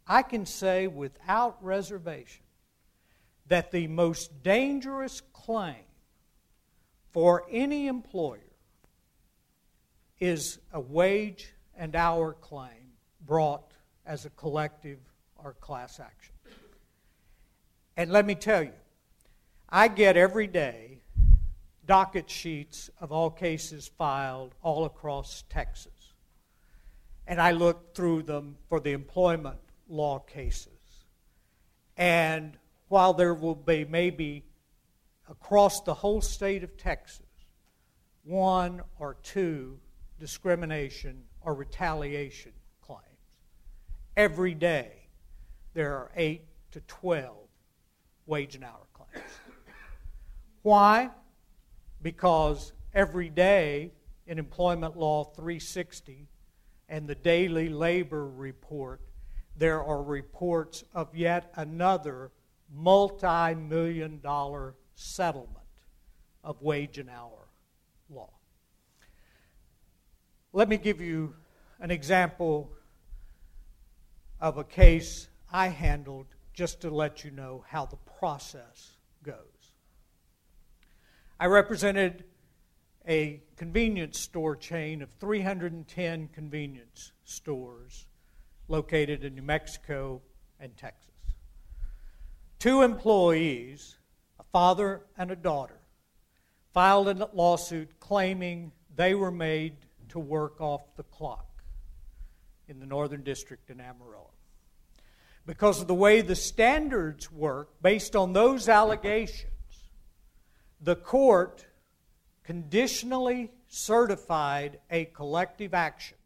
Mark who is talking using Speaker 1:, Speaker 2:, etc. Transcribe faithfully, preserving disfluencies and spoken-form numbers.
Speaker 1: I can say without reservation that the most dangerous claim for any employer is a wage and hour claim brought as a collective or class action. And let me tell you, I get every day docket sheets of all cases filed all across Texas. And I look through them for the employment law cases. And while there will be maybe across the whole state of Texas, one or two discrimination or retaliation claims, every day there are eight to twelve wage and hour claims. Why? Because every day in Employment Law three sixty and the Daily Labor Report, there are reports of yet another multi-million dollar settlement of wage and hour law. Let me give you an example of a case I handled just to let you know how the process goes. I represented a convenience store chain of three hundred ten convenience stores located in New Mexico and Texas. Two employees, a father and a daughter, filed a lawsuit claiming they were made to work off the clock in the Northern District in Amarillo. Because of the way the standards work, based on those allegations, the court conditionally certified a collective action